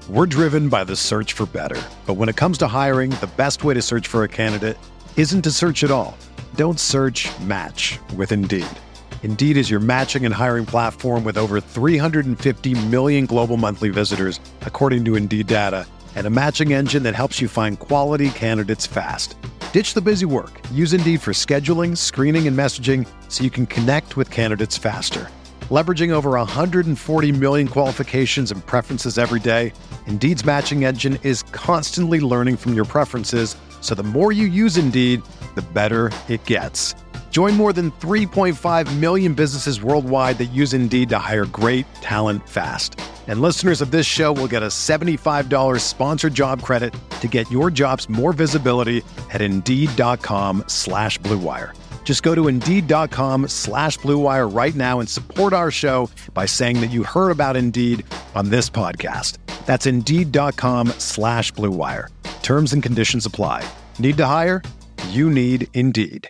We're driven by the search for better. But when it comes to hiring, the best way to search for a candidate isn't to search at all. Don't search, match with Indeed. Indeed is your matching and hiring platform with over 350 million global monthly visitors, according to Indeed data, and a matching engine that helps you find quality candidates fast. Ditch the busy work. Use Indeed for scheduling, screening, and messaging so you can connect with candidates faster. Leveraging over 140 million qualifications and preferences every day, Indeed's matching engine is constantly learning from your preferences, so the more you use Indeed, the better it gets. Join more than 3.5 million businesses worldwide that use Indeed to hire great talent fast. And listeners of this show will get a $75 sponsored job credit to get your jobs more visibility at Indeed.com/Blue Wire. Just go to Indeed.com/Blue Wire right now and support our show by saying that you heard about Indeed on this podcast. That's Indeed.com/Blue Wire. Terms and conditions apply. Need to hire? You need Indeed.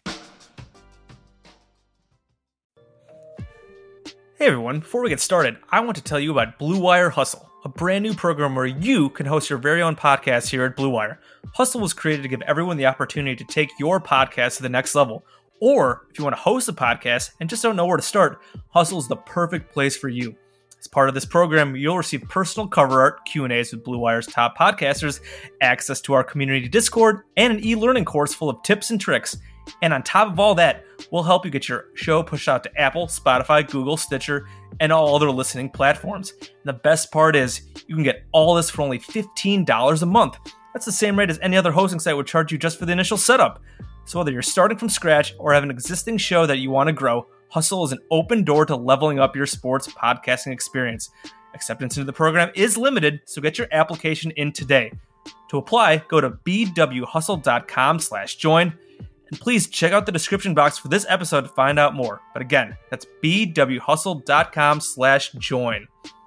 Hey everyone, before we get started, I want to tell you about Blue Wire Hustle, a brand new program where you can host your very own podcast here at Blue Wire. Hustle was created to give everyone the opportunity to take your podcast to the next level. Or if you want to host a podcast and just don't know where to start, Hustle is the perfect place for you. As part of this program, you'll receive personal cover art, Q&As with Blue Wire's top podcasters, access to our community Discord, and an e-learning course full of tips and tricks. And on top of all that, we'll help you get your show pushed out to Apple, Spotify, Google, Stitcher, and all other listening platforms. And the best part is, you can get all this for only $15 a month. That's the same rate as any other hosting site would charge you just for the initial setup. So whether you're starting from scratch or have an existing show that you want to grow, Hustle is an open door to leveling up your sports podcasting experience. Acceptance into the program is limited, so get your application in today. To apply, go to bwhustle.com/join. And please check out the description box for this episode to find out more. But again, that's bwhustle.com/join.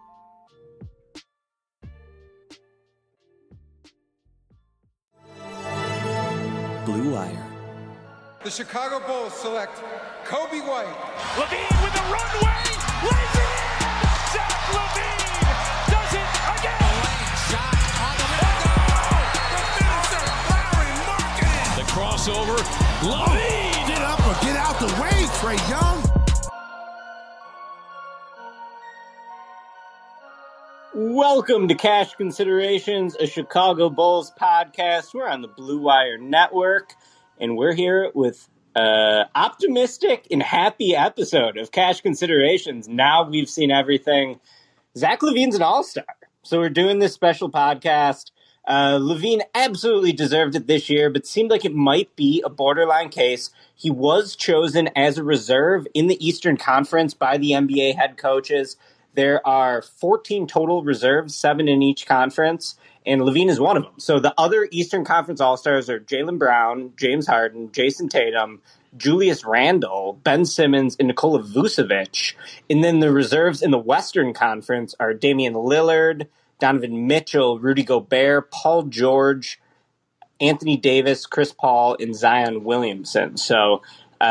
Blue Wire. The Chicago Bulls select Kobe White. LaVine with the runway, lays it in. Zach LaVine does it again. Lane shot on the window. The finisher, Larry Marketing. The crossover, LaVine. Get up or get out the way, Trae Young. Welcome to Cash Considerations, a Chicago Bulls podcast. We're on the Blue Wire Network, and we're here with optimistic and happy episode of Cash Considerations. Now we've seen everything. Zach LaVine's an all-star, so we're doing this special podcast. LaVine absolutely deserved it this year, but seemed like it might be a borderline case. He was chosen as a reserve in the Eastern Conference by the NBA head coaches. There are 14 total reserves, 7 in each conference, and LaVine is one of them. So the other Eastern Conference All-Stars are Jaylen Brown, James Harden, Jason Tatum, Julius Randle, Ben Simmons, and Nikola Vucevic. And then the reserves in the Western Conference are Damian Lillard, Donovan Mitchell, Rudy Gobert, Paul George, Anthony Davis, Chris Paul, and Zion Williamson. So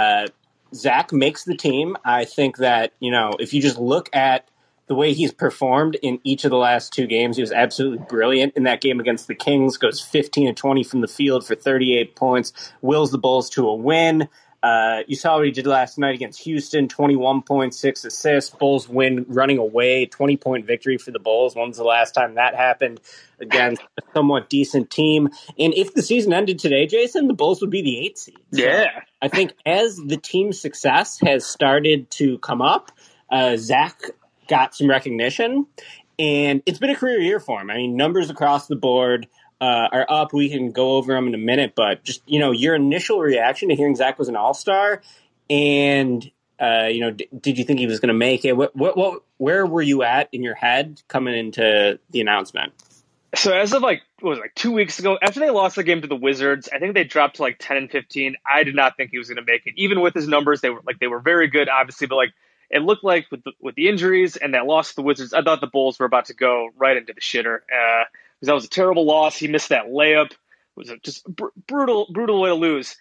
Zach makes the team. I think that, if you just look at the way he's performed in each of the last 2 games, he was absolutely brilliant. In that game against the Kings, goes 15-20 from the field for 38 points, wills the Bulls to a win. You saw what he did last night against Houston, 21.6 assists. Bulls win running away, 20-point victory for the Bulls. When's the last time that happened against a somewhat decent team? And if the season ended today, Jason, the Bulls would be the 8th seed. Yeah. So I think as the team's success has started to come up, Zach got some recognition, and it's been a career year for him. I mean, numbers across the board are up. We can go over them in a minute, but just, your initial reaction to hearing Zach was an all-star, and, did you think he was going to make it? Where were you at in your head coming into the announcement? So as of 2 weeks ago, after they lost the game to the Wizards, I think they dropped to 10-15. I did not think he was going to make it. Even with his numbers, they were very good, obviously, but it looked like with the injuries and that loss to the Wizards, I thought the Bulls were about to go right into the shitter. Because that was a terrible loss. He missed that layup. It was just brutal way to lose.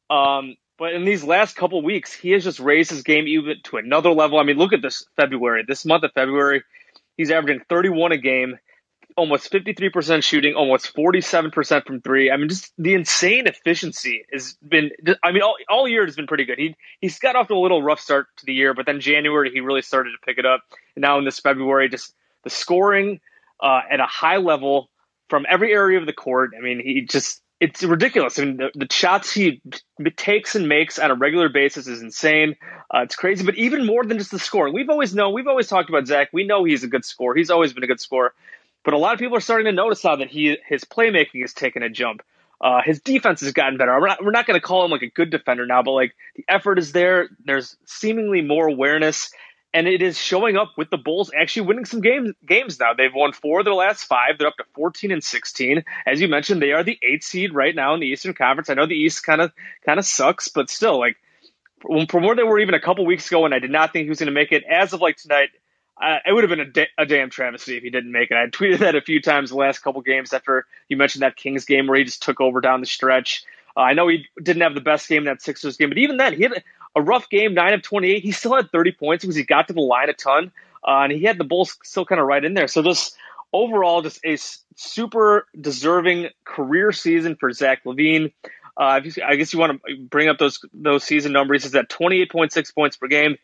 But in these last couple of weeks, he has just raised his game even to another level. I mean, look at this month of February. He's averaging 31 a game, almost 53% shooting, almost 47% from three. I mean, just the insane efficiency has been, I mean, all year has been pretty good. He's got off to a little rough start to the year, but then January, he really started to pick it up. And now in this February, just the scoring at a high level from every area of the court. I mean, it's ridiculous. I mean, the shots he takes and makes on a regular basis is insane. It's crazy, but even more than just the scoring. We've always talked about Zach. We know he's a good scorer. He's always been a good scorer. But a lot of people are starting to notice now that his playmaking has taken a jump. His defense has gotten better. We're not going to call him like a good defender now, but like the effort is there. There's seemingly more awareness, and it is showing up with the Bulls actually winning some games now. They've won 4 of their last 5. They're up to 14-16. As you mentioned, they are the 8th seed right now in the Eastern Conference. I know the East kind of sucks, but still, like from where they were even a couple weeks ago, and I did not think he was going to make it. As of like tonight, it would have been a damn travesty if he didn't make it. I tweeted that a few times the last couple games after you mentioned that Kings game where he just took over down the stretch. I know he didn't have the best game in that Sixers game, but even then, he had a rough game, 9 of 28. He still had 30 points because he got to the line a ton, and he had the Bulls still kind of right in there. So just overall, just a super deserving career season for Zach LaVine. I guess you want to bring up those season numbers. He's at 28.6 points per game,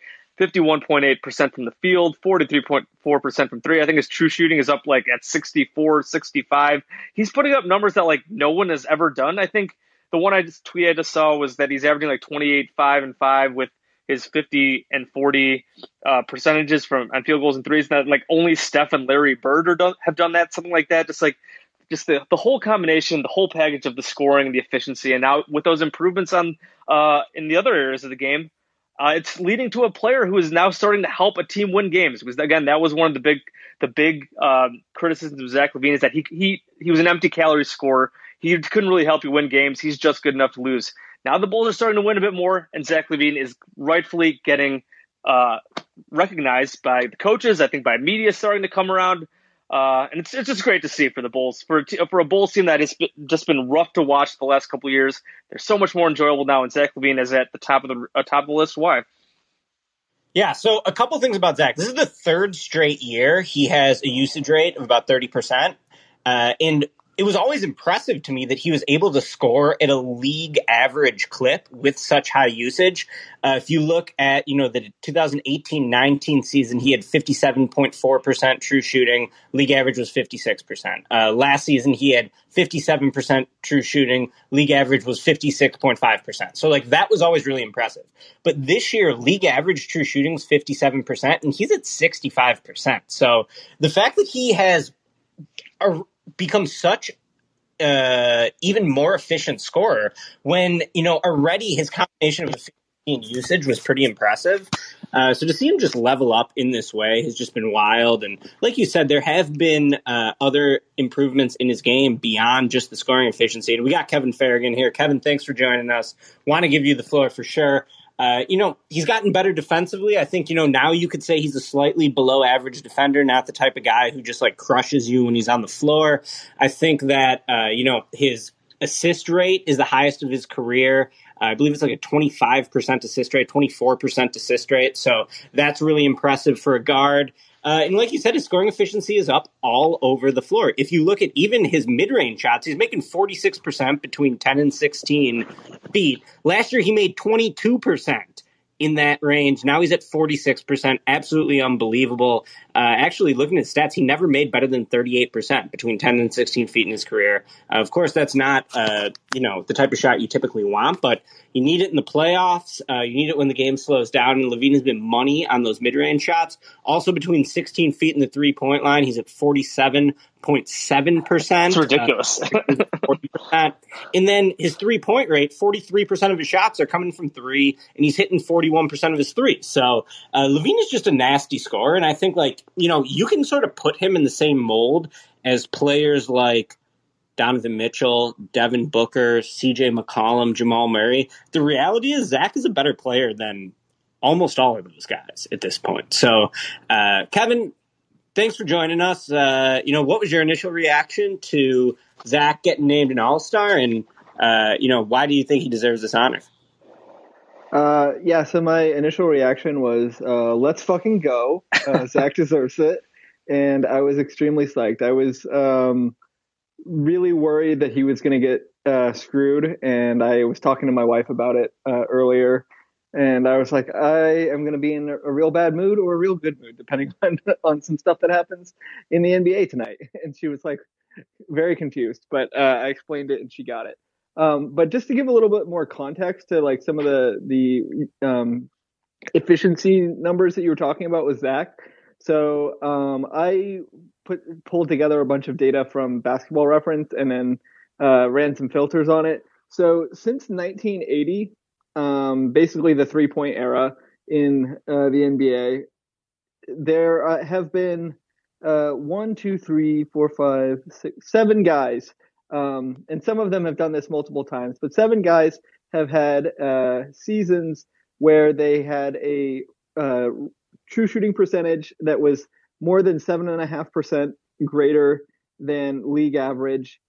51.8% from the field, 43.4% from three. I think his true shooting is up like at 64, 65. He's putting up numbers that like no one has ever done. I think the one I just saw was that he's averaging like 28, 5 and 5 with his 50 and 40 percentages on field goals and threes. That like only Steph and Larry Bird have done that, something like that. Just the whole combination, the whole package of the scoring and the efficiency, and now with those improvements on in the other areas of the game, it's leading to a player who is now starting to help a team win games. Because again, that was one of the big criticisms of Zach LaVine is that he was an empty calorie scorer. He couldn't really help you win games. He's just good enough to lose. Now the Bulls are starting to win a bit more, and Zach LaVine is rightfully getting recognized by the coaches. I think by media starting to come around. And it's just great to see for the Bulls, for a Bulls team that has just been rough to watch the last couple of years. They're so much more enjoyable now, and Zach LaVine is at the top of the list. Why? Yeah, so a couple things about Zach. This is the 3rd straight year he has a usage rate of about 30%. And it was always impressive to me that he was able to score at a league average clip with such high usage. If you look at, the 2018-19 season, he had 57.4% true shooting. League average was 56%. Last season, he had 57% true shooting. League average was 56.5%. So, that was always really impressive. But this year, league average true shooting is 57%, and he's at 65%. So, the fact that he has become such even more efficient scorer when, already his combination of efficiency and usage was pretty impressive. So to see him just level up in this way has just been wild. And like you said, there have been other improvements in his game beyond just the scoring efficiency. And we got Kevin Farragon here. Kevin, thanks for joining us. Want to give you the floor for sure. He's gotten better defensively. I think, now you could say he's a slightly below average defender, not the type of guy who just crushes you when he's on the floor. I think that, his assist rate is the highest of his career. I believe it's like a 25% assist rate, 24% assist rate. So that's really impressive for a guard. And like you said, his scoring efficiency is up all over the floor. If you look at even his mid-range shots, he's making 46% between 10 and 16 feet. Last year, he made 22% in that range. Now he's at 46%. Absolutely unbelievable. Actually, looking at stats, he never made better than 38% between 10 and 16 feet in his career. Of course, that's not, the type of shot you typically want, but you need it in the playoffs. You need it when the game slows down, and LaVine has been money on those mid-range shots. Also, between 16 feet and the three-point line, he's at 47.7%. That's ridiculous. 40%. And then his three-point rate, 43% of his shots are coming from three, and he's hitting 41% of his threes. So LaVine is just a nasty scorer, and I think, you can sort of put him in the same mold as players like Donovan Mitchell, Devin Booker, CJ McCollum, Jamal Murray. The reality is Zach is a better player than almost all of those guys at this point. So, Kevin, thanks for joining us. What was your initial reaction to Zach getting named an All-Star, and, why do you think he deserves this honor? So my initial reaction was, let's fucking go. Zach deserves it. and I was extremely psyched. I was really worried that he was going to get screwed, and I was talking to my wife about it earlier, and I was like, I am going to be in a real bad mood or a real good mood, depending on some stuff that happens in the NBA tonight. And she was like very confused, but I explained it and she got it. But just to give a little bit more context to like some of the efficiency numbers that you were talking about with Zach. So I pulled together a bunch of data from Basketball Reference and then ran some filters on it. So since 1980, basically the 3-point era in the NBA, there have been 1, 2, 3, 4, 5, 6, 7 guys, and some of them have done this multiple times, but 7 guys have had seasons where they had a true shooting percentage that was more than 7.5% greater than league average,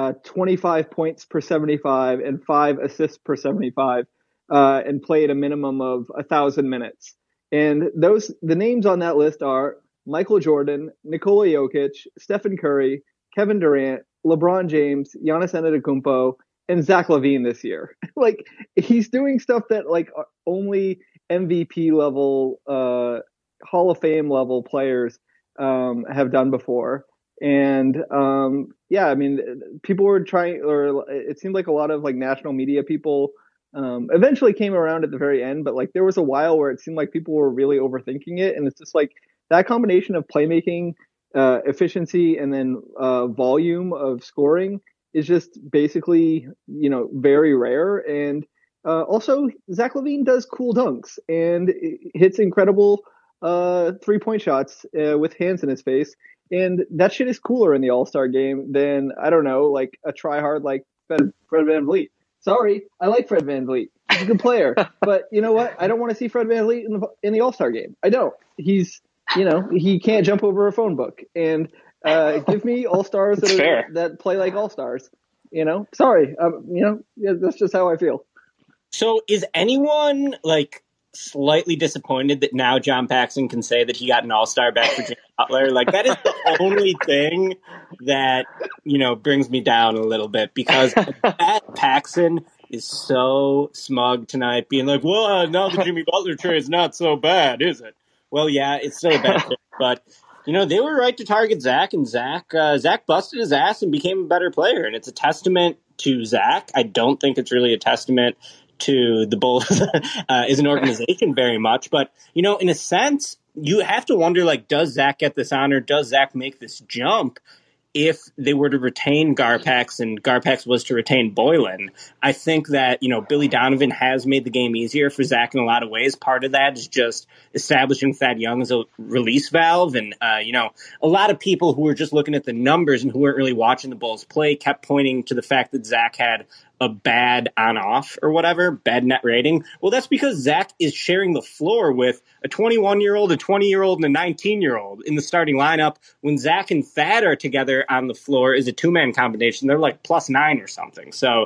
25 points per 75, and 5 assists per 75, and played a minimum of 1,000 minutes. And the names on that list are Michael Jordan, Nikola Jokic, Stephen Curry, Kevin Durant, LeBron James, Giannis Antetokounmpo, and Zach LaVine this year. Like, he's doing stuff that like only MVP level, Hall of Fame level players have done before. And yeah, I mean, people were trying, or it seemed like a lot of like national media people eventually came around at the very end, but like there was a while where it seemed like people were really overthinking it. And it's just like that combination of playmaking, efficiency, and then volume of scoring is just basically, very rare. And also Zach LaVine does cool dunks and hits incredible 3-point shots with hands in his face. And that shit is cooler in the All-Star game than, I don't know, like a tryhard like Fred VanVleet. Sorry, I like Fred VanVleet. He's a good player. But you know what? I don't want to see Fred VanVleet in the All-Star game. I don't. He's, he can't jump over a phone book. And give me All-Stars that play like All-Stars. Sorry. That's just how I feel. So is anyone like slightly disappointed that now John Paxson can say that he got an All-Star back for Jimmy Butler? Like, that is the only thing that, brings me down a little bit, because Pat Paxson is so smug tonight, being like, well, now the Jimmy Butler trade is not so bad, is it? Well, yeah, it's still a bad trade, but they were right to target Zach, and Zach busted his ass and became a better player, and it's a testament to Zach. I don't think it's really a testament to the Bulls as an organization very much, but in a sense, you have to wonder, like, does Zach get this honor? Does Zach make this jump? If they were to retain Garpax and Garpax was to retain Boylan, I think that, Billy Donovan has made the game easier for Zach in a lot of ways. Part of that is just establishing Thad Young as a release valve. And, a lot of people who were just looking at the numbers and who weren't really watching the Bulls play kept pointing to the fact that Zach had a bad on-off or whatever, bad net rating. Well, that's because Zach is sharing the floor with a 21-year-old, a 20-year-old, and a 19-year-old in the starting lineup. When Zach and Thad are together on the floor is a two-man combination, they're like +9 or something. So,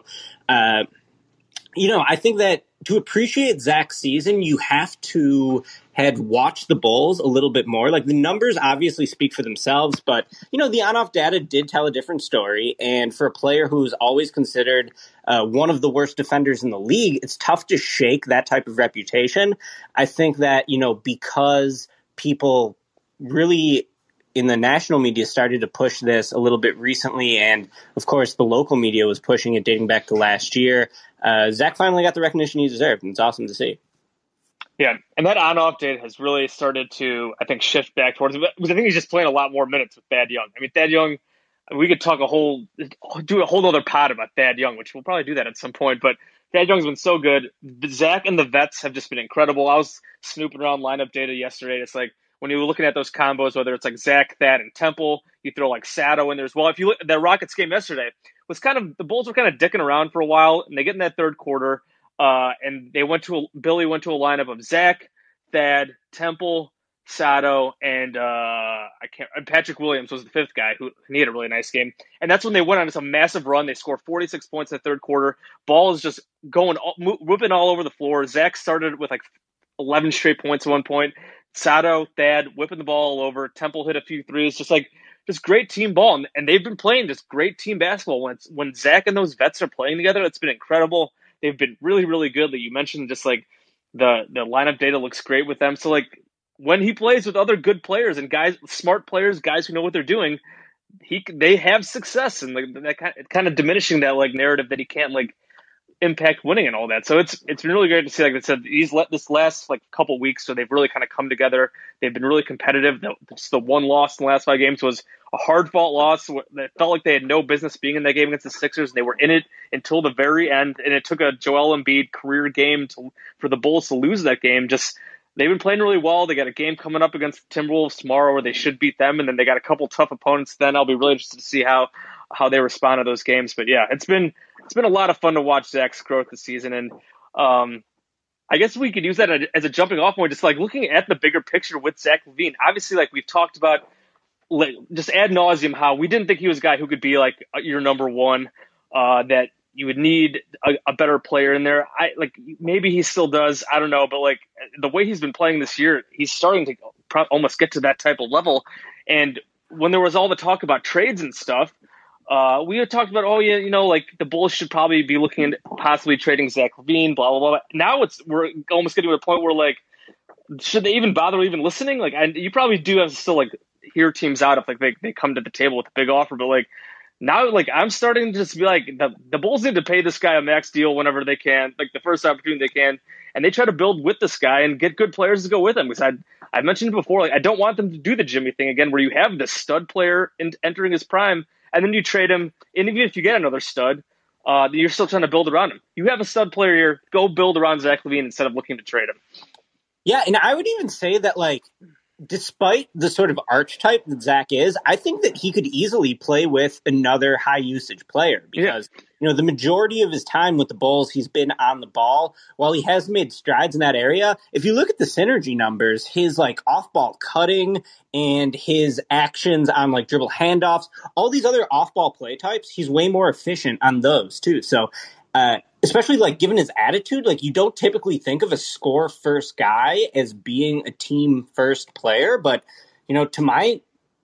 I think that to appreciate Zach's season, you have to had watched the Bulls a little bit more. Like, the numbers obviously speak for themselves, but, the on-off data did tell a different story. And for a player who's always considered one of the worst defenders in the league, it's tough to shake that type of reputation. I think that, because people really in the national media started to push this a little bit recently, and of course the local media was pushing it dating back to last year, Zach finally got the recognition he deserved, and it's awesome to see. Yeah, and that on-off date has really started to, I think, shift back towards it. Because I think he's just playing a lot more minutes with Thad Young. I mean, Thad Young, we could do a whole other pod about Thad Young, which we'll probably do that at some point. But Thad Young's been so good. Zach and the vets have just been incredible. I was snooping around lineup data yesterday. It's like when you were looking at those combos, whether it's like Zach, Thad, and Temple, you throw like Sato in there as well. If you look at that Rockets game yesterday, was kind of the Bulls were kind of dicking around for a while, and they get in that third quarter. And Billy went to a lineup of Zach, Thad, Temple, Sato, and Patrick Williams was the fifth guy who he had a really nice game. And that's when they went on this massive run. They scored 46 points in the third quarter. Ball is just whipping all over the floor. Zach started with like 11 straight points at one point. Sato, Thad whipping the ball all over. Temple hit a few threes. Just great team ball. And they've been playing just great team basketball. When Zach and those vets are playing together, it's been incredible. They've been really, really good. Like you mentioned, just like the lineup data looks great with them. So like when he plays with other good players and guys, smart players, guys who know what they're doing, they have success, and like that kind of diminishing that like narrative that he can't like impact winning and all that. So it's been really great to see. Like I said, this last like couple weeks, so they've really kind of come together. They've been really competitive. The one loss in the last 5 games was a hard fought loss that felt like they had no business being in that game against the Sixers. They were in it until the very end, and it took a Joel Embiid career game for the Bulls to lose that game. Just they've been playing really well. They got a game coming up against the Timberwolves tomorrow where they should beat them, and then they got a couple tough opponents. Then I'll be really interested to see how they respond to those games. But yeah, it's been a lot of fun to watch Zach's growth this season, and I guess we could use that as a jumping off point, just like looking at the bigger picture with Zach LaVine. Obviously, like we've talked about, like, just ad nauseum, how we didn't think he was a guy who could be like your number one, that you would need a better player in there. Maybe he still does. I don't know, but like the way he's been playing this year, he's starting to almost get to that type of level. And when there was all the talk about trades and stuff, we had talked about, like the Bulls should probably be looking at possibly trading Zach LaVine, blah, blah, blah. Now we're almost getting to a point where like, should they even bother even listening? Like, you probably do have to still like hear teams out if like they come to the table with a big offer, but like now, like I'm starting to just be like the Bulls need to pay this guy a max deal whenever they can, like the first opportunity they can, and they try to build with this guy and get good players to go with him. Because I mentioned it before, like I don't want them to do the Jimmy thing again, where you have this stud player entering his prime, and then you trade him, and even if you get another stud, you're still trying to build around him. You have a stud player here, go build around Zach LaVine instead of looking to trade him. Yeah, and I would even say that, like, despite the sort of archetype that Zach is, I think that he could easily play with another high-usage player because, the majority of his time with the Bulls, he's been on the ball. While he has made strides in that area, if you look at the synergy numbers, his, like, off-ball cutting and his actions on, like, dribble handoffs, all these other off-ball play types, he's way more efficient on those, too. So, especially like given his attitude, like you don't typically think of a score first guy as being a team first player, but to my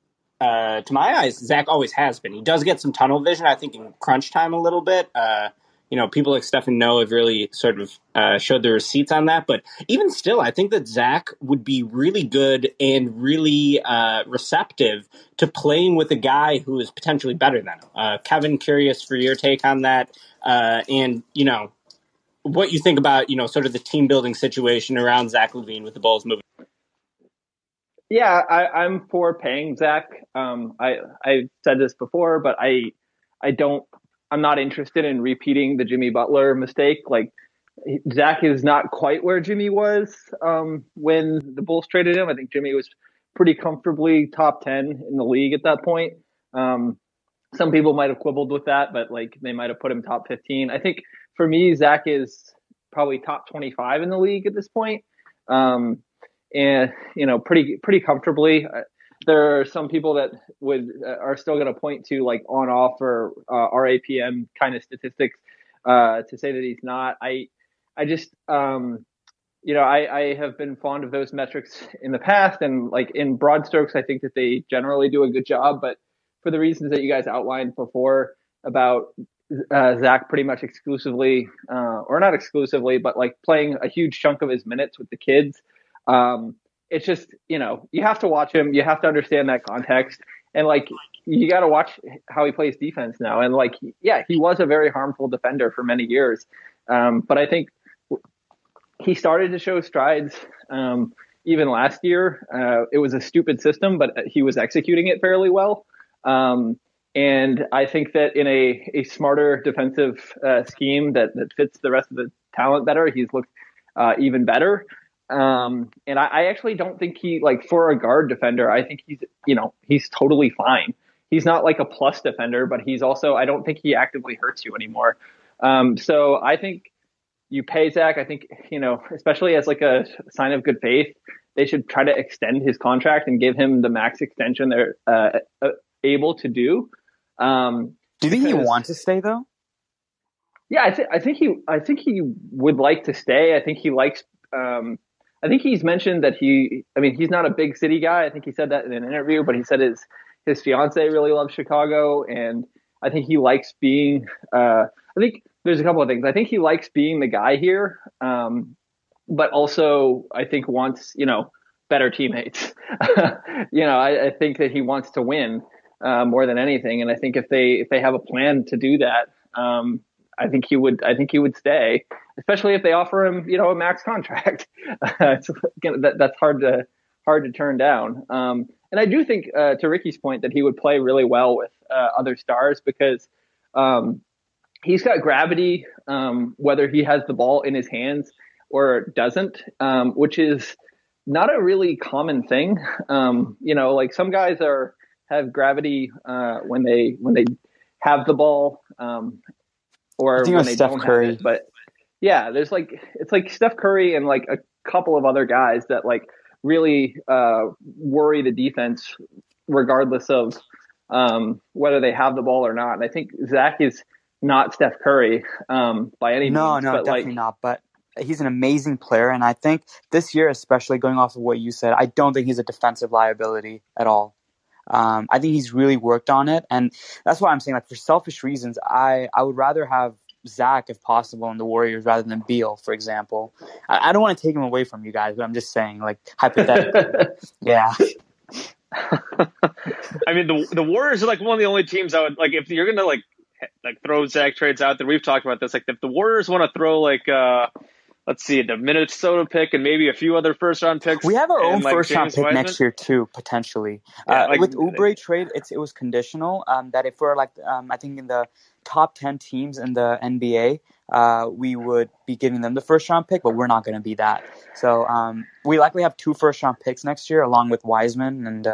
eyes, Zach always has been. He does get some tunnel vision, I think, in crunch time a little bit. People like Stephen Noah have really sort of showed the receipts on that, but even still, I think that Zach would be really good and really receptive to playing with a guy who is potentially better than him. Kevin, curious for your take on that. And what you think about, sort of the team building situation around Zach LaVine with the Bulls moving. Yeah, I'm for paying Zach. I said this before, but I'm not interested in repeating the Jimmy Butler mistake. Like Zach is not quite where Jimmy was when the Bulls traded him. I think Jimmy was pretty comfortably top 10 in the league at that point. Some people might have quibbled with that, but like they might have put him top 15. I think for me, Zach is probably top 25 in the league at this point. And pretty comfortably. There are some people that are still going to point to like on off or RAPM kind of statistics to say that he's not. I have been fond of those metrics in the past, and like in broad strokes, I think that they generally do a good job, but for the reasons that you guys outlined before about Zach pretty much exclusively, or not exclusively, but like playing a huge chunk of his minutes with the kids. It's just, you have to watch him. You have to understand that context. And like, you got to watch how he plays defense now. And like, yeah, he was a very harmful defender for many years. But I think he started to show strides even last year. It was a stupid system, but he was executing it fairly well. And I think that in a smarter defensive scheme that fits the rest of the talent better, he's looked even better. And I actually don't think he, like, for a guard defender, I think he's totally fine. He's not like a plus defender, but he's also, I don't think he actively hurts you anymore. So I think you pay Zach. I think, especially as like a sign of good faith, they should try to extend his contract and give him the max extension they're able to do. Do you think he wants to stay though? Yeah, I think he would like to stay. I think he likes, I think he's mentioned that he's not a big city guy. I think he said that in an interview, but he said his fiance really loves Chicago, and I think he likes being. I think there's a couple of things. I think he likes being the guy here, but also I think wants better teammates. I think that he wants to win more than anything, and I think if they have a plan to do that, I think he would stay, especially if they offer him a max contract. That's hard to turn down. And I do think, to Ricky's point, that he would play really well with other stars because he's got gravity, whether he has the ball in his hands or doesn't, which is not a really common thing. Like some guys have gravity when they have the ball, or when they don't have it. But yeah, there's it's like Steph Curry and like a couple of other guys that like really worry the defense regardless of whether they have the ball or not. And I think Zach is not Steph Curry by any means. No, definitely not. But he's an amazing player, and I think this year, especially going off of what you said, I don't think he's a defensive liability at all. I think he's really worked on it, and that's why I'm saying, like, for selfish reasons, I would rather have Zach, if possible, in the Warriors rather than Beal, for example. I don't want to take him away from you guys, but I'm just saying, like, hypothetically. Yeah. I mean, the Warriors are like one of the only teams I would like if you're gonna like throw Zach trades out there. We've talked about this. Like, if the Warriors want to throw let's see, the Minnesota pick and maybe a few other first-round picks. We have our own first-round pick next year too, potentially. Yeah, with Oubre trade, it was conditional that if we're I think in the top 10 teams in the NBA, we would be giving them the first-round pick, but we're not going to be that. So we likely have 2 first-round picks next year, along with Wiseman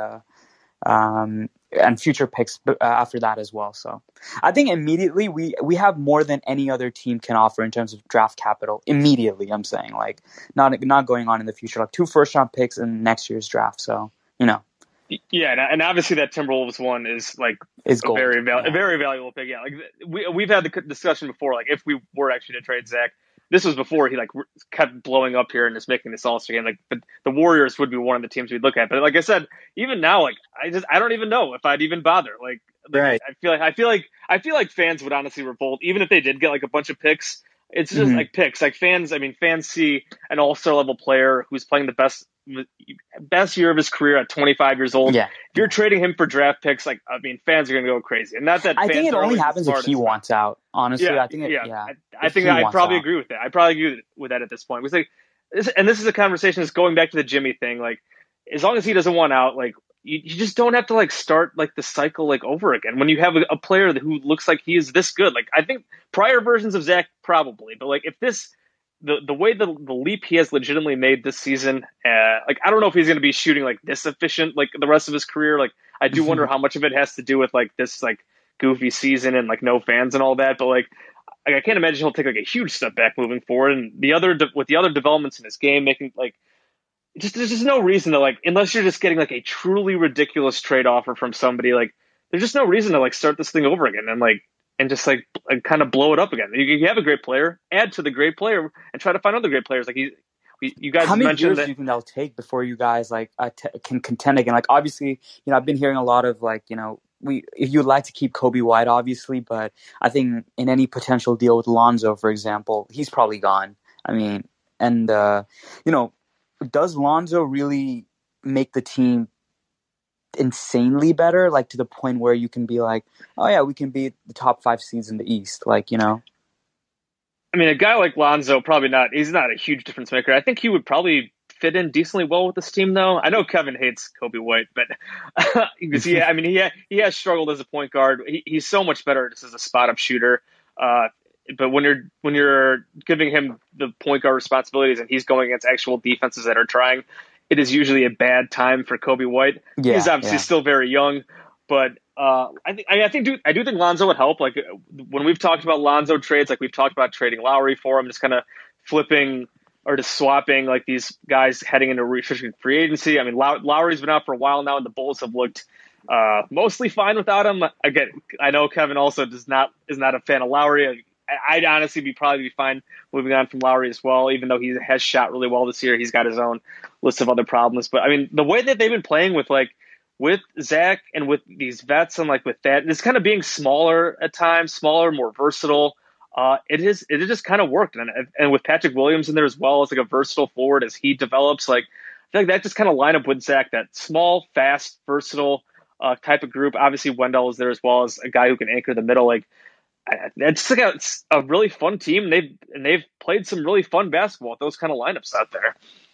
and future picks after that as well. So I think immediately we have more than any other team can offer in terms of draft capital. Immediately, I'm saying, like, not going on in the future, like 2 first-round picks in next year's draft. So, Yeah, and obviously that Timberwolves one is gold. A very valuable pick. Yeah, like we've had the discussion before. Like, if we were actually to trade Zach, this was before he kept blowing up here and is making this All-Star game. Like, the Warriors would be one of the teams we'd look at. But like I said, even now, like I don't even know if I'd even bother. Like, right. I feel like fans would honestly revolt even if they did get like a bunch of picks. It's just like picks. Like fans see an All-Star level player who's playing the best year of his career at 25 years old. Yeah. If you're trading him for draft picks, fans are going to go crazy. And not that I think it only happens if he wants out. Honestly, yeah, I think I think I'd probably agree with that. I probably agree with that at this point. This is a conversation that's going back to the Jimmy thing. Like, as long as he doesn't want out, like, you just don't have to like start like the cycle like over again when you have a player who looks like he is this good. Like, I think prior versions of Zach probably, but like if the way the leap he has legitimately made this season, like, I don't know if he's going to be shooting like this efficient like the rest of his career. Like, I do wonder how much of it has to do with like this like goofy season and like no fans and all that. But like I can't imagine he'll take like a huge step back moving forward. And with the other developments in his game, making like there's just no reason to like, unless you're just getting like a truly ridiculous trade offer from somebody, like there's just no reason to like start this thing over again and just like kind of blow it up again. You have a great player, add to the great player, and try to find other great players. Like you guys how many mentioned years that. Do you think that'll take before you guys like can contend again? Like, obviously, I've been hearing a lot of like, if you'd like to keep Kobe White, obviously, but I think in any potential deal with Lonzo, for example, he's probably gone. I mean, and does Lonzo really make the team insanely better, like to the point where you can be like, oh yeah, we can be the top 5 seeds in the East, like, I mean, a guy like Lonzo, probably not. He's not a huge difference maker. I think he would probably fit in decently well with this team, though. I know Kevin hates Kobe White, but because he has struggled as a point guard. He's so much better just as a spot up shooter. But when you're giving him the point guard responsibilities and he's going against actual defenses that are trying, it is usually a bad time for Kobe White. Yeah, he's obviously still very young, but I do think Lonzo would help. Like, when we've talked about Lonzo trades, like we've talked about trading Lowry for him, just kind of flipping or just swapping like these guys heading into restricted free agency. I mean, Lowry's been out for a while now, and the Bulls have looked mostly fine without him. Again, I know Kevin also is not a fan of Lowry. I'd honestly probably be fine moving on from Lowry as well, even though he has shot really well this year. He's got his own list of other problems. But I mean, the way that they've been playing with Zach and with these vets and like with that, it's kind of being smaller at times, smaller, more versatile. It has just kind of worked. And with Patrick Williams in there as well as like a versatile forward as he develops, like I feel like that just kind of line up with Zach, that small, fast, versatile type of group. Obviously, Wendell is there as well as a guy who can anchor the middle. Like it's like a really fun team. They've played some really fun basketball with those kind of lineups out there.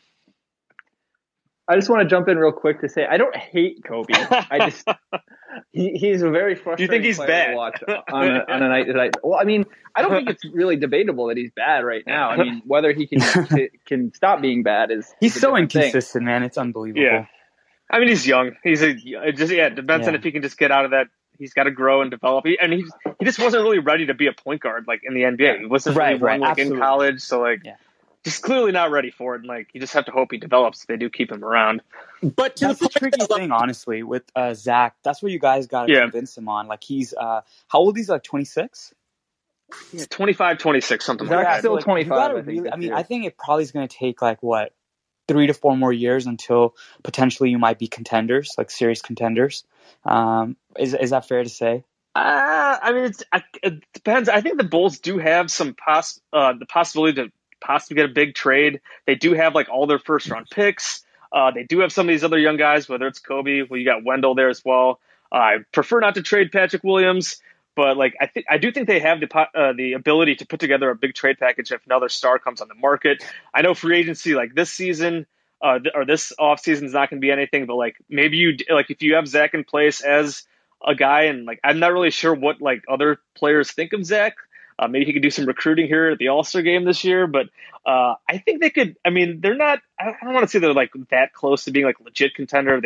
I just want to jump in real quick to say I don't hate Kobe. I just he's a very frustrating. You think he's bad? To watch on a night that well, I mean, I don't think it's really debatable that he's bad right now. I mean, whether he can stop being bad he's so inconsistent, man. It's unbelievable. Yeah, I mean, he's young. He's depends on if he can just get out of that. He's got to grow and develop. He just wasn't really ready to be a point guard like in the NBA. He wasn't really in college, so just clearly not ready for it. And like you just have to hope he develops if they do keep him around. But that's the tricky thing, honestly, with Zach. That's what you guys got to convince him on. Like he's how old? He's like 26. Yeah, 25, 26, something like that. Still 25. I think it probably is going to take like 3 to 4 more years until potentially you might be contenders, like serious contenders. Is that fair to say? I mean, it depends. I think the Bulls do have some the possibility to possibly get a big trade. They do have like all their first round picks. They do have some of these other young guys, whether it's Kobe, well, you got Wendell there as well. I prefer not to trade Patrick Williams, but like I do think they have the ability to put together a big trade package if another star comes on the market. I know free agency like this season or this offseason is not going to be anything, but like maybe if you have Zach in place as a guy, and like I'm not really sure what like other players think of Zach. Maybe he could do some recruiting here at the All-Star game this year, but I think they could. I mean, they're not. I don't want to say they're like that close to being like legit contender.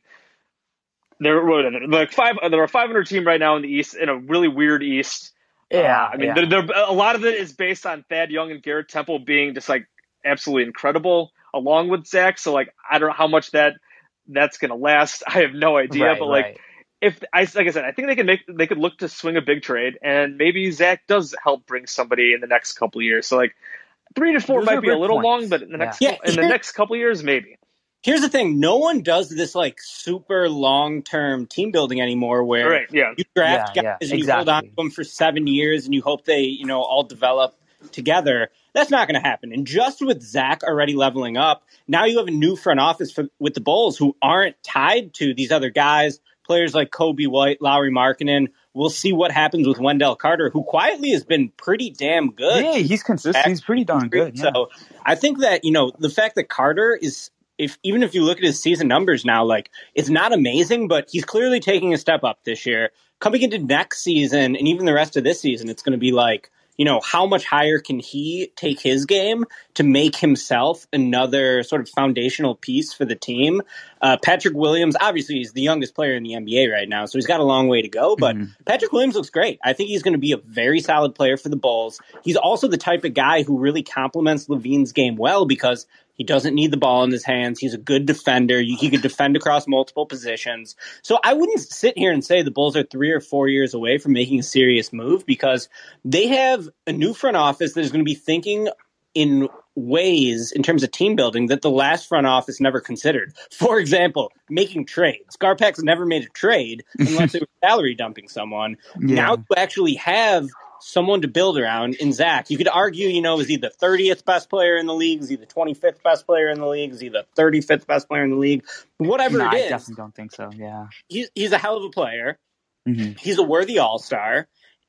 They're like they're a 500 team right now in the East, in a really weird East. Yeah, They're a lot of it is based on Thad Young and Garrett Temple being just like absolutely incredible, along with Zach. So like I don't know how much that's gonna last. I have no idea, like I said, I think they could look to swing a big trade, and maybe Zach does help bring somebody in the next couple of years. So like 3 to 4 Those might be a little points. long, but in the next couple of years, maybe. Here's the thing: no one does this like super long-term team building anymore, where you draft guys and you hold on to them for 7 years, and you hope they all develop together. That's not going to happen. And just with Zach already leveling up, now you have a new front office with the Bulls who aren't tied to these other guys. Players like Kobe White, Lauri Markkanen. We'll see what happens with Wendell Carter, who quietly has been pretty damn good. Yeah, he's consistent. He's pretty darn good. Yeah. So I think that, the fact that Carter is, even if you look at his season numbers now, like it's not amazing, but he's clearly taking a step up this year. Coming into next season and even the rest of this season, it's going to be like, how much higher can he take his game to make himself another sort of foundational piece for the team? Patrick Williams, obviously, he's the youngest player in the NBA right now, so he's got a long way to go. But Patrick Williams looks great. I think he's going to be a very solid player for the Bulls. He's also the type of guy who really complements LaVine's game well because he doesn't need the ball in his hands. He's a good defender. He could defend across multiple positions. So I wouldn't sit here and say the Bulls are 3 or 4 years away from making a serious move because they have a new front office that is going to be thinking in ways in terms of team building that the last front office never considered. For example, making trades. Garpax never made a trade unless it was salary dumping someone. Yeah. Now you actually have someone to build around in Zach. You could argue, is he the 30th best player in the league? Is he the 25th best player in the league? Is he the 35th best player in the league? Whatever it is. I definitely don't think so, yeah. He's a hell of a player. Mm-hmm. He's a worthy all-star.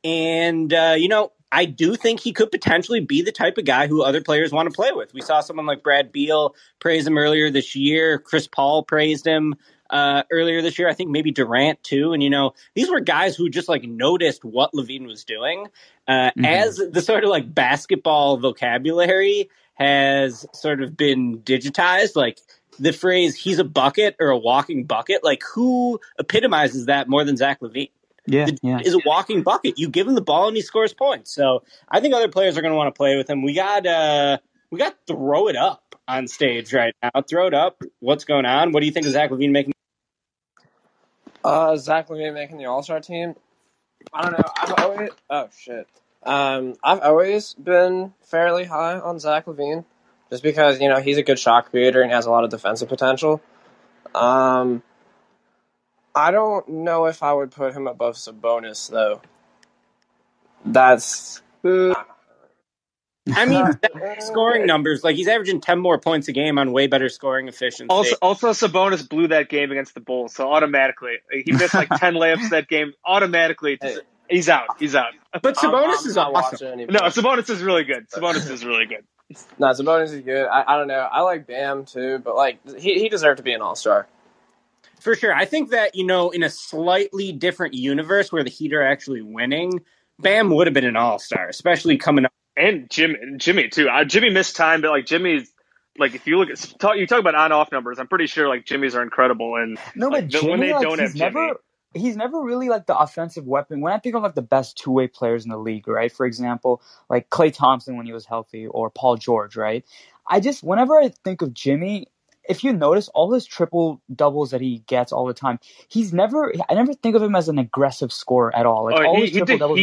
And, I do think he could potentially be the type of guy who other players want to play with. We saw someone like Brad Beal praise him earlier this year. Chris Paul praised him earlier this year. I think maybe Durant too. And, these were guys who just like noticed what LaVine was doing as the sort of like basketball vocabulary has sort of been digitized. Like the phrase, he's a bucket or a walking bucket. Like who epitomizes that more than Zach LaVine? Is a walking bucket. You give him the ball and he scores points. So I think other players are going to want to play with him. We got Throw It Up on stage right now. Throw It Up. What's going on? What do you think of Zach LaVine making? Zach LaVine making the All-Star team? I don't know. Oh shit. I've always been fairly high on Zach LaVine, just because he's a good shot creator and has a lot of defensive potential. I don't know if I would put him above Sabonis though. That's. I mean, scoring numbers, like he's averaging 10 more points a game on way better scoring efficiency. Also, Sabonis blew that game against the Bulls, so automatically he missed like 10 layups that game. Automatically, he's out. But Sabonis is not awesome. watching No, Sabonis is really good. Sabonis is really good. No, Sabonis is good. I don't know. I like Bam too, but like he deserved to be an All-Star. For sure. I think that, in a slightly different universe where the Heat are actually winning, Bam would have been an All-Star, especially coming up. And Jimmy too. Jimmy missed time, but like Jimmy's, like if you look at you talk about on-off numbers, I'm pretty sure like Jimmy's are incredible. And no, but like, Jimmy, when they like, don't have Jimmy, he's never really like the offensive weapon. When I think of like the best two-way players in the league, right? For example, like Klay Thompson when he was healthy, or Paul George, right? Whenever I think of Jimmy, if you notice all his triple doubles that he gets all the time, I never think of him as an aggressive scorer at all. Like all his triple doubles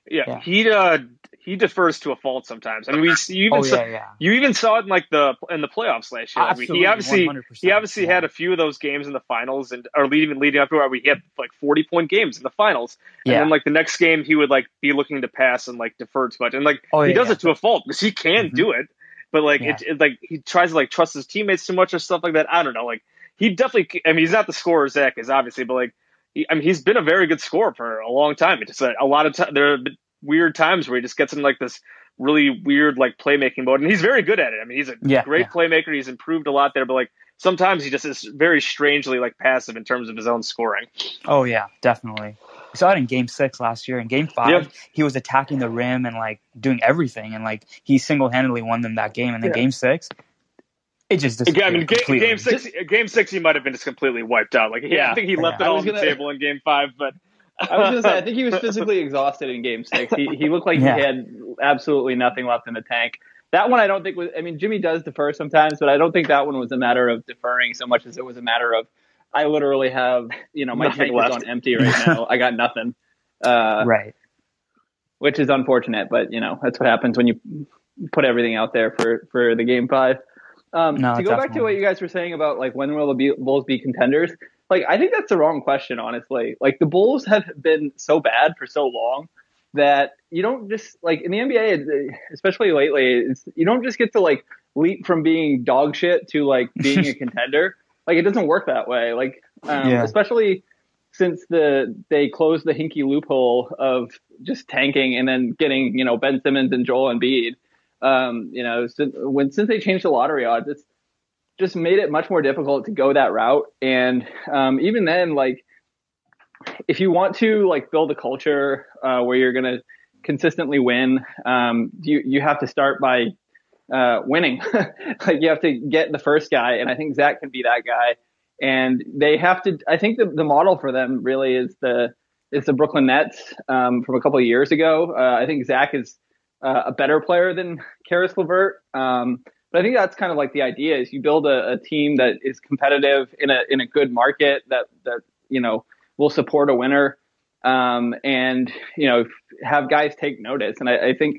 he defers to a fault sometimes. I mean, you even saw it in in the playoffs last year. Absolutely, he obviously 100%, had a few of those games in the finals leading up to where he had like 40-point games in the finals. And then like the next game he would like be looking to pass and like defer too much. And like he does it to a fault because he can do it. But like it like he tries to like trust his teammates too much or stuff like that. I don't know. Like he definitely. I mean, he's not the scorer Zach is obviously, but like he's been a very good scorer for a long time. It's just a lot of time there have been weird times where he just gets in like this really weird like playmaking mode, and he's very good at it. I mean, he's a great playmaker. He's improved a lot there, but like sometimes he just is very strangely like passive in terms of his own scoring. Oh yeah, definitely. We saw it in Game 6 last year. In Game 5, he was attacking the rim and like doing everything, and like he single-handedly won them that game. And then Game 6, it just disappeared. I mean, Game 6, he might have been just completely wiped out. Like, I think he left it all on the table in Game 5. But I was going to say, I think he was physically exhausted in Game 6. He looked like he had absolutely nothing left in the tank. That one I don't think was. I mean, Jimmy does defer sometimes, but I don't think that one was a matter of deferring so much as it was a matter of, I literally have, my tank is on empty right now. I got nothing. Right. Which is unfortunate, but that's what happens when you put everything out there for the Game 5. To go back to what you guys were saying about like when will the Bulls be contenders? Like I think that's the wrong question, honestly. Like the Bulls have been so bad for so long that you don't just like in the NBA, especially lately, you don't just get to like leap from being dog shit to like being a contender. Like it doesn't work that way. Like especially since they closed the hinky loophole of just tanking and then getting Ben Simmons and Joel Embiid. Since they changed the lottery odds, it's just made it much more difficult to go that route. And even then, like if you want to like build a culture where you're going to consistently win, you have to start by winning. Like you have to get the first guy, and I think Zach can be that guy. And they have to. I think the model for them really is the Brooklyn Nets from a couple of years ago. I think Zach is a better player than Karis LeVert, but I think that's kind of like the idea: is you build a team that is competitive in a good market that will support a winner, and have guys take notice. And I think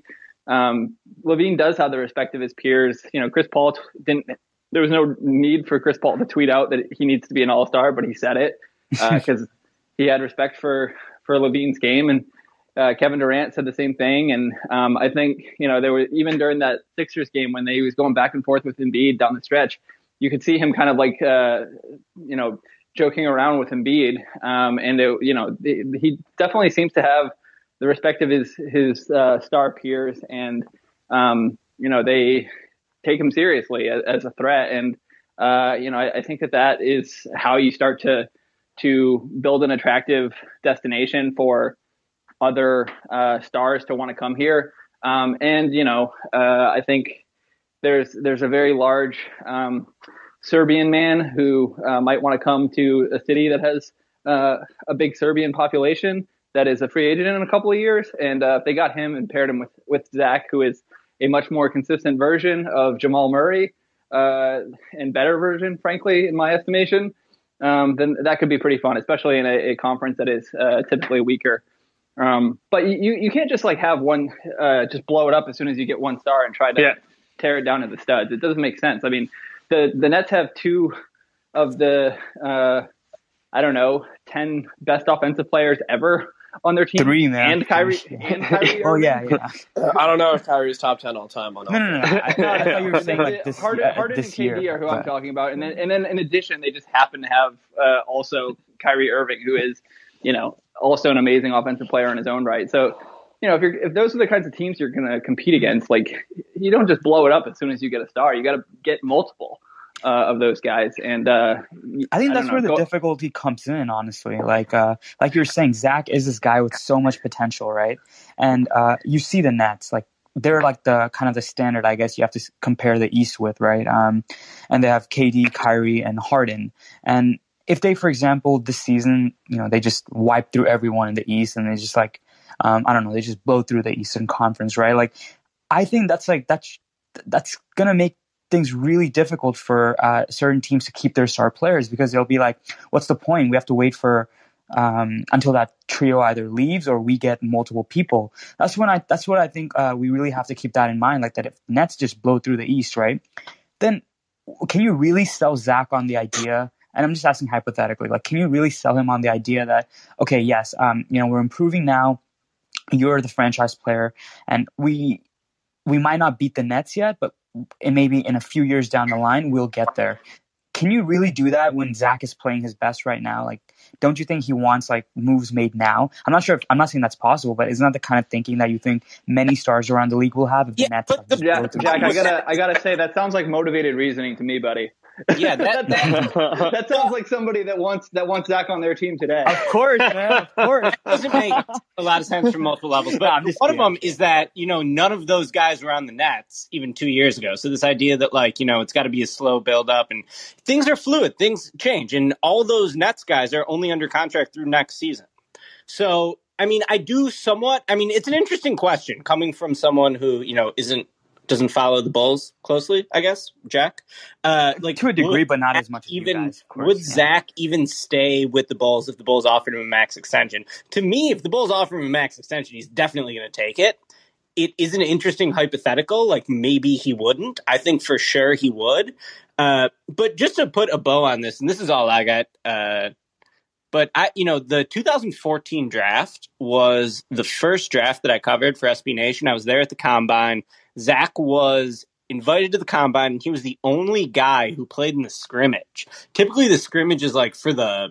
LaVine does have the respect of his peers. Chris Paul didn't. There was no need for Chris Paul to tweet out that he needs to be an all-star, but he said it because he had respect for LaVine's game. And Kevin Durant said the same thing. And I think, there was even during that Sixers game when he was going back and forth with Embiid down the stretch, you could see him kind of like, joking around with Embiid. And he definitely seems to have the respect of his star peers, and they take him seriously as a threat. And I think that is how you start to build an attractive destination for other stars to want to come here. I think there's a very large Serbian man who might want to come to a city that has a big Serbian population that is a free agent in a couple of years. And if they got him and paired him with Zach, who is a much more consistent version of Jamal Murray, and better version, frankly, in my estimation, then that could be pretty fun, especially in a conference that is typically weaker. But you can't just like have one just blow it up as soon as you get one star and try to tear it down to the studs. It doesn't make sense. I mean, the Nets have two of the 10 best offensive players ever on their team. 3, man. And Kyrie. Oh yeah. I don't know if Kyrie's top 10 all time on. No. I thought you were saying like this. Harden this and KD year, are who I'm talking about, and then in addition, they just happen to have also Kyrie Irving, who is also an amazing offensive player in his own right. So if those are the kinds of teams you're going to compete against, like you don't just blow it up as soon as you get a star. You got to get multiple of those guys, and I think that's where the difficulty comes in, honestly. Like you're saying, Zach is this guy with so much potential, right? And you see the Nets, like they're like the kind of the standard, I guess you have to compare the East with, right? And they have KD, Kyrie, and Harden. And if they, for example, this season, they just wipe through everyone in the East, and they just like, they just blow through the Eastern Conference, right? Like, I think that's gonna make things really difficult for certain teams to keep their star players, because they'll be like, what's the point? We have to wait for until that trio either leaves or we get multiple people. That's what I think we really have to keep that in mind. Like that, if Nets just blow through the East, right? Then can you really sell Zach on the idea? And I'm just asking hypothetically, like, can you really sell him on the idea that, okay, yes, we're improving now. You're the franchise player, and we might not beat the Nets yet, but maybe in a few years down the line, we'll get there. Can you really do that when Zach is playing his best right now? Like, don't you think he wants like moves made now? I'm not saying that's possible, but isn't that the kind of thinking that you think many stars around the league will have if the Nets? Jack, I gotta say that sounds like motivated reasoning to me, buddy. Yeah, that sounds like somebody that wants Zach on their team today. Of course, man. Of course. It doesn't make a lot of sense from multiple levels. But one of them is that, none of those guys were on the Nets even 2 years ago. So this idea that, like, it's got to be a slow build up and things are fluid, things change. And all those Nets guys are only under contract through next season. So, it's an interesting question coming from someone who, doesn't follow the Bulls closely, I guess, Jack. Like to a degree, but not as much as you guys, of course. Would Zach even stay with the Bulls if the Bulls offered him a max extension? To me, if the Bulls offer him a max extension, he's definitely going to take it. It is an interesting hypothetical. Like, maybe he wouldn't. I think for sure he would. But just to put a bow on this, and this is all I got, but the 2014 draft was the first draft that I covered for SB Nation. I was there at the Combine. Zach was invited to the Combine, and he was the only guy who played in the scrimmage. Typically, the scrimmage is like for the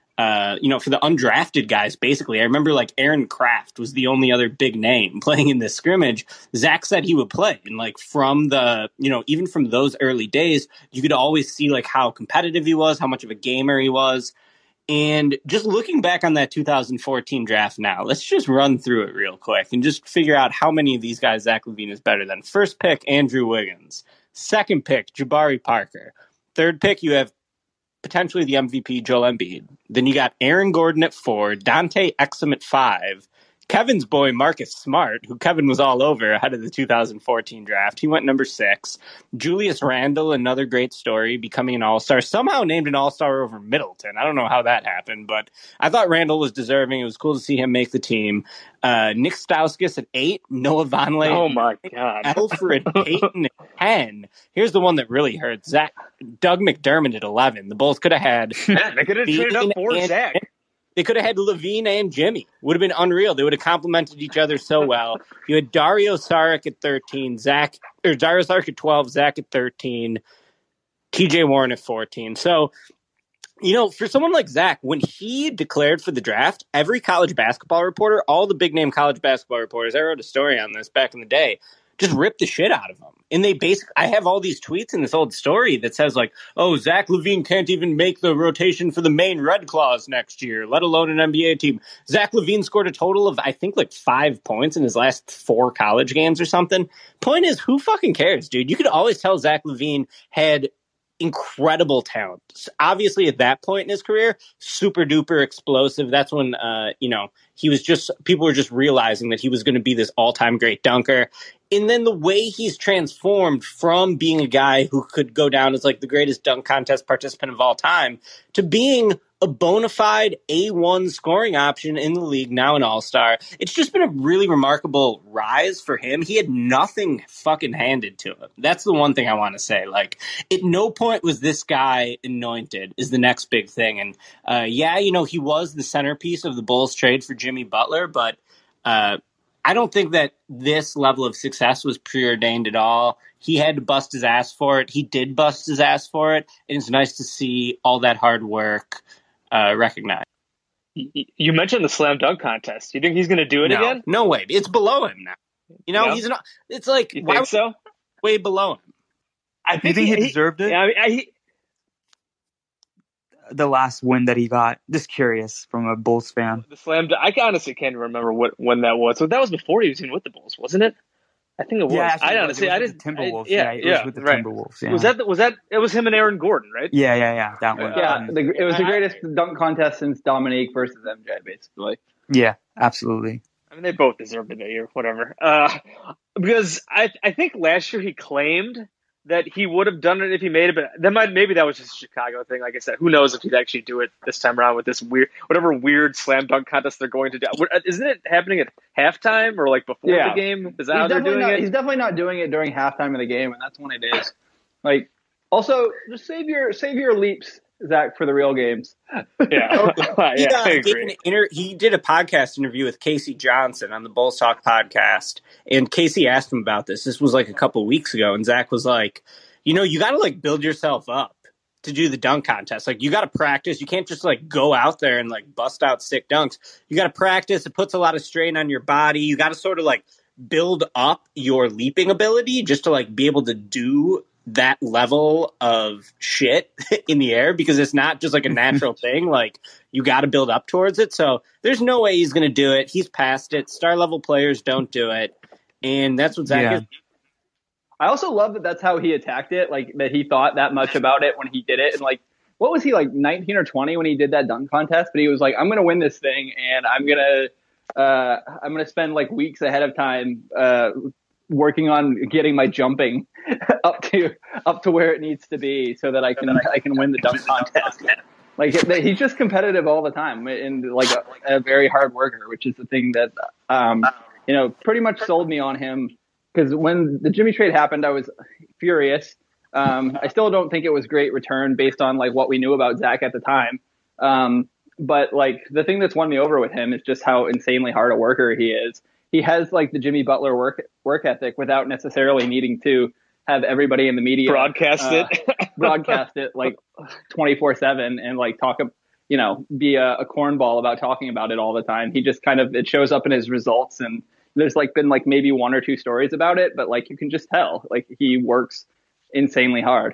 undrafted guys, basically. I remember like Aaron Kraft was the only other big name playing in this scrimmage. Zach said he would play. And like from the, even from those early days, you could always see like how competitive he was, how much of a gamer he was. And just looking back on that 2014 draft now, let's just run through it real quick and just figure out how many of these guys Zach LaVine is better than. First pick, Andrew Wiggins. Second pick, Jabari Parker. Third pick, you have potentially the MVP, Joel Embiid. Then you got Aaron Gordon at 4, Dante Exum at 5, Kevin's boy, Marcus Smart, who Kevin was all over ahead of the 2014 draft. He went number 6. Julius Randle, another great story, becoming an all-star. Somehow named an all-star over Middleton. I don't know how that happened, but I thought Randle was deserving. It was cool to see him make the team. Nick Stauskas at 8, Noah Vonleh. Oh, my God. Alfred Payton at 10. Here's the one that really hurts. Doug McDermott at 11. The Bulls could have had... they could have traded up for Zach. They could have had LaVine and Jimmy. Would have been unreal. They would have complemented each other so well. You had Dario Saric at 13, Dario Saric at 12, Zach at 13, TJ Warren at 14. So, for someone like Zach, when he declared for the draft, every college basketball reporter, all the big name college basketball reporters, I wrote a story on this back in the day, just ripped the shit out of him. And I have all these tweets in this old story that says like, oh, Zach LaVine can't even make the rotation for the Maine Red Claws next year, let alone an NBA team. Zach LaVine scored a total of, I think, like 5 points in his last 4 college games or something. Point is, who fucking cares, dude? You could always tell Zach LaVine had incredible talent. Obviously, at that point in his career, super duper explosive. That's when, people were just realizing that he was going to be this all-time great dunker. And then the way he's transformed from being a guy who could go down as like the greatest dunk contest participant of all time to being a bona fide A1 scoring option in the league, now an all-star. It's just been a really remarkable rise for him. He had nothing fucking handed to him. That's the one thing I want to say. Like, at no point was this guy anointed is the next big thing. And he was the centerpiece of the Bulls trade for Jimmy Butler, but I don't think that this level of success was preordained at all. He had to bust his ass for it. He did bust his ass for it. And it's nice to see all that hard work recognized. You mentioned the slam dunk contest. You think he's going to do it again? No way. It's below him now. He's not. It's like, you think so? Way below him. I think he deserved it. Yeah, the last win that he got. Just curious from a Bulls fan. The slam dunk. I honestly can't remember when that was. So that was before he was even with the Bulls, wasn't it? I think it was. Yeah, I honestly, I didn't. Timberwolves. It was with the Timberwolves. Yeah. Was that? It was him and Aaron Gordon, right? Yeah. That one. Yeah, it was the greatest dunk contest since Dominique versus MJ, basically. Yeah, absolutely. I mean, they both deserved it that year, whatever. Because I think last year he claimed that he would have done it if he made it, but maybe that was just a Chicago thing. Like I said, who knows if he'd actually do it this time around with this weird slam dunk contest they're going to do. Isn't it happening at halftime or like before the game? Is that how they're doing it? He's definitely not doing it during halftime of the game, and that's when it is. Like, also, just save your leaps, Zach, for the real games. Yeah, I agree. He did a podcast interview with Casey Johnson on the Bulls Talk podcast, and Casey asked him about this. This was like a couple weeks ago, and Zach was like, you got to like build yourself up to do the dunk contest. Like, you got to practice. You can't just like go out there and like bust out sick dunks. You got to practice. It puts a lot of strain on your body. You got to sort of like build up your leaping ability just to like be able to do that level of shit in the air, because it's not just like a natural thing. Like, you got to build up towards it. So there's no way he's going to do it. He's past it. Star level players don't do it. And that's what Zach is. I also love that that's how he attacked it. Like, that he thought that much about it when he did it. And like, what was he, like 19 or 20 when he did that dunk contest? But he was like, I'm going to win this thing, and I'm going to spend like weeks ahead of time working on getting my jumping up to where it needs to be so that I can win the dunk contest. Like, he's just competitive all the time and like a very hard worker, which is the thing that pretty much sold me on him. Because when the Jimmy trade happened, I was furious. I still don't think it was great return based on like what we knew about Zach at the time. But like, the thing that's won me over with him is just how insanely hard a worker he is. He has like the Jimmy Butler work ethic without necessarily needing to have everybody in the media broadcast it like 24/7 and like be a cornball about talking about it all the time. He just it shows up in his results, and there's like been like maybe one or two stories about it, but like you can just tell like he works insanely hard.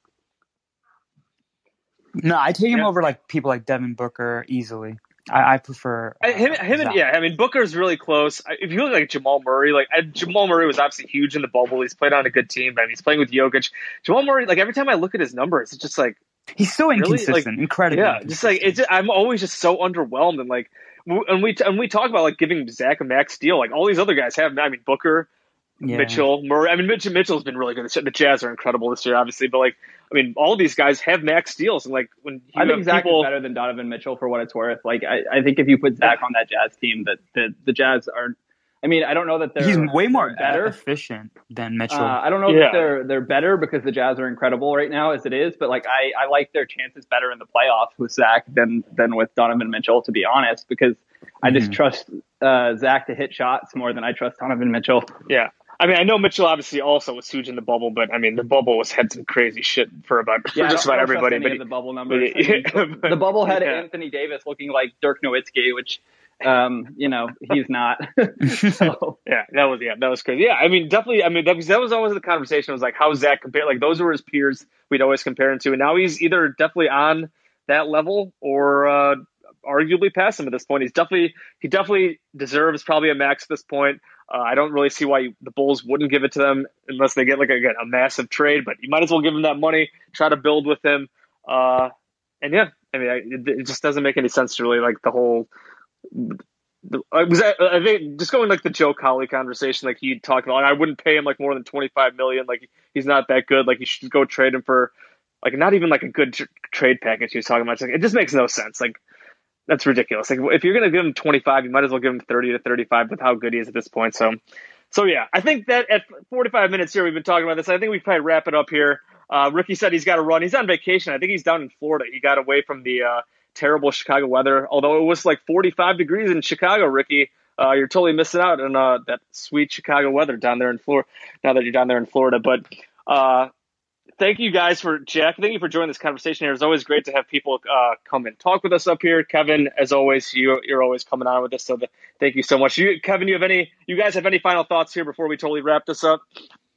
No, I take him over like people like Devin Booker easily. I prefer him. I mean, Booker's really close. If you look like Jamal Murray, Jamal Murray was obviously huge in the bubble. He's played on a good team, but he's playing with Jokic. Jamal Murray, like every time I look at his numbers, it's just like he's so inconsistent, really, incredibly. Yeah, just I'm always just so underwhelmed, and like, and we talk about like giving Zach a max deal. Like all these other guys have. I mean, Booker, Mitchell, Murray. I mean, Mitchell's been really good. The Jazz are incredible this year, obviously, but like, I mean, all of these guys have max deals, and like when I think Zach is better than Donovan Mitchell for what it's worth. Like, I think if you put Zach on that Jazz team, that the Jazz are. I mean, I don't know that he's way more better efficient than Mitchell. I don't know that they're better because the Jazz are incredible right now as it is, but like I like their chances better in the playoffs with Zach than with Donovan Mitchell, to be honest, because I just trust Zach to hit shots more than I trust Donovan Mitchell. Yeah. I mean, I know Mitchell obviously also was huge in the bubble, but I mean, the bubble had some crazy shit for just about everybody. But the bubble numbers, the bubble had Anthony Davis looking like Dirk Nowitzki, which he's not. So. That was crazy. Yeah, I mean, definitely. I mean, that was always the conversation. It was like, how Zach compared? Like, those were his peers we'd always compare him to, and now he's either definitely on that level or arguably past him at this point. He definitely deserves probably a max at this point. I don't really see why the Bulls wouldn't give it to them unless they get a massive trade. But you might as well give him that money, try to build with him, and yeah, I mean, it just doesn't make any sense to really like the whole I think just going like the Joe Cowley conversation, like he talked about, I wouldn't pay him like more than $25 million. Like he's not that good. Like you should go trade him for like not even like a good trade package. He was talking about. It's like, it just makes no sense. Like that's ridiculous. Like if you're gonna give him 25, you might as well give him 30 to 35 with how good he is at this point. So yeah, I think that at 45 minutes here, we've been talking about this. I think we probably wrap it up here. Ricky said he's got to run. He's on vacation. I think he's down in Florida. He got away from the terrible Chicago weather. Although it was like 45 degrees in Chicago, Ricky, you're totally missing out on that sweet Chicago weather down there in Florida. Now that you're down there in Florida, but thank you guys Jack. Thank you for joining this conversation here. It's always great to have people come and talk with us up here. Kevin, as always, you're always coming on with us. So thank you so much. Kevin, you guys have any final thoughts here before we totally wrap this up?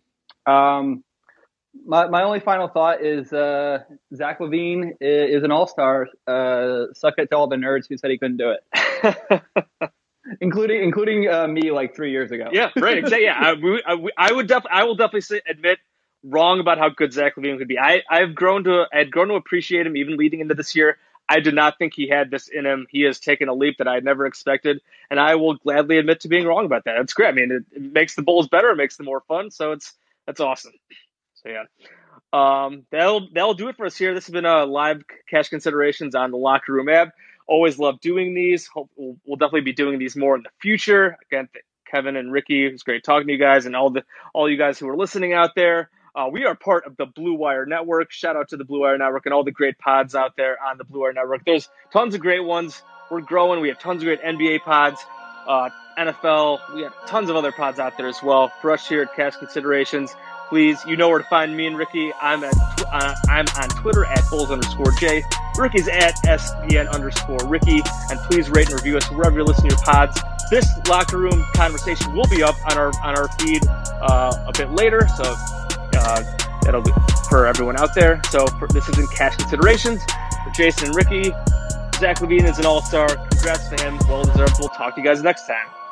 My only final thought is Zach LaVine is an all-star. Suck it to all the nerds who said he couldn't do it, including me like 3 years ago. Yeah, right. Exactly. Yeah, I will definitely admit wrong about how good Zach LaVine could be. I had grown to appreciate him even leading into this year. I did not think he had this in him. He has taken a leap that I had never expected, and I will gladly admit to being wrong about that. It's great. I mean, it makes the Bulls better. It makes them more fun. So that's awesome. So yeah, that'll do it for us here. This has been live Cash Considerations on the Locker Room app. Always love doing these. We'll definitely be doing these more in the future. Again, Kevin and Ricky, it was great talking to you guys, and all you guys who are listening out there. We are part of the Blue Wire Network. Shout out to the Blue Wire Network and all the great pods out there on the Blue Wire Network. There's tons of great ones. We're growing. We have tons of great NBA pods, NFL. We have tons of other pods out there as well. For us here at Cash Considerations, please, you know where to find me and Ricky. I'm on Twitter at Bulls_J. Ricky's at SBN_Ricky. And please rate and review us wherever you listen to your pods. This Locker Room conversation will be up on our feed a bit later. So that'll be for everyone out there. So this has been Cash Considerations for Jason and Ricky. Zach LaVine is an all-star. Congrats to him. Well deserved. We'll talk to you guys next time.